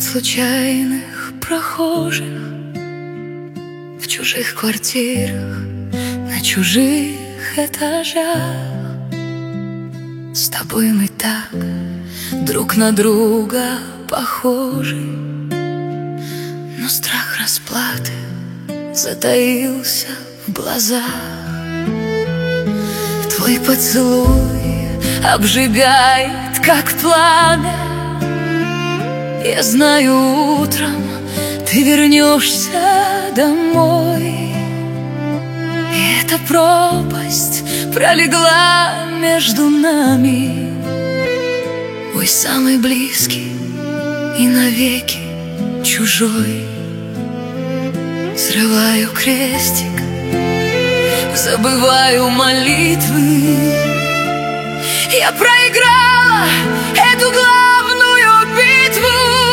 от случайных прохожих в чужих квартирах, на чужих этажах. С тобой мы так друг на друга похожи, но страх расплаты затаился в глазах. Твой поцелуй обжигает, как пламя. Я знаю, утром ты вернешься домой, и эта пропасть пролегла между нами. Мой самый близкий и навеки чужой. Срываю крестик, забываю молитвы. Я проиграла эту главную битву.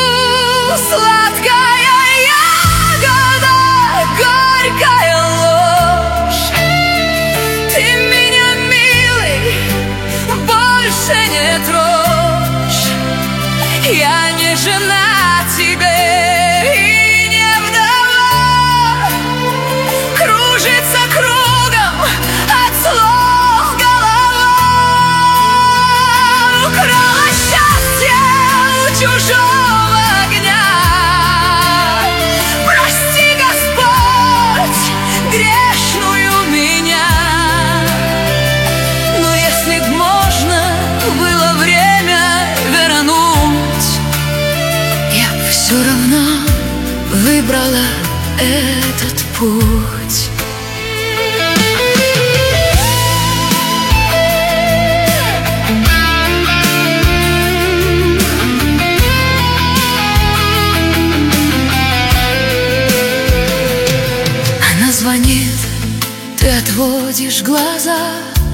Сладкая ягода, горькая ложь. Ты меня, милый, больше не трожь. Я не жена тебе и не вдова. Кружится кругом от слов голова. Украла счастье у чужого огня. Прости, Господь, грешную меня. Но если б можно было время вернуть, я б все равно выбрала этот путь. Она звонит, ты отводишь глаза.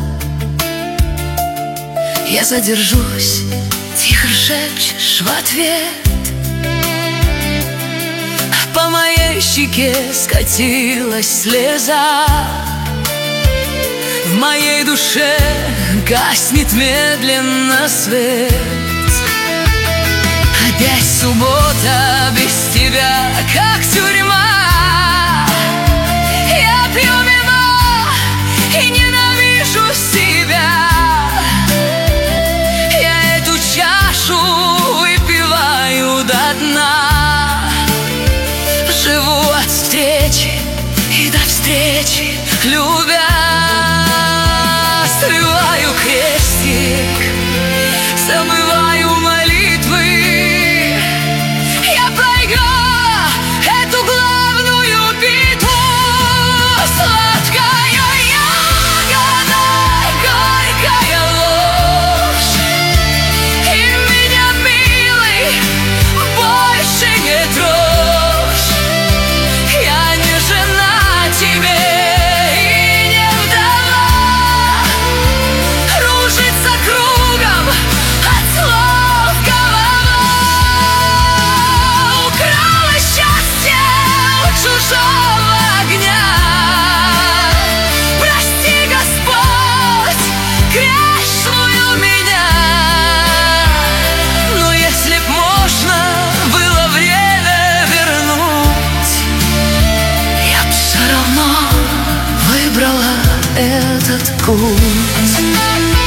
Я задержусь, тихо шепчешь в ответ. По моей щеке скатилась слеза. В моей душе гаснет медленно свет. Опять суббота без тебя, как тюрьма. Я пью вино и ненавижу себя. Я эту чашу выпиваю до дна. Живу от встречи и до встречи, любя. Срываю крестик, забываю молитвы. Я проиграла эту главную битву. Сладкая ягода, горькая ложь. И меня, милый, больше не трожь. Я не жена тебе и не вдова. Кружится кругом от слов голова. Украла счастье у чужого огня. Прости, Господь, грешную меня. Но если б можно было время вернуть, я б все равно выбрала этот путь.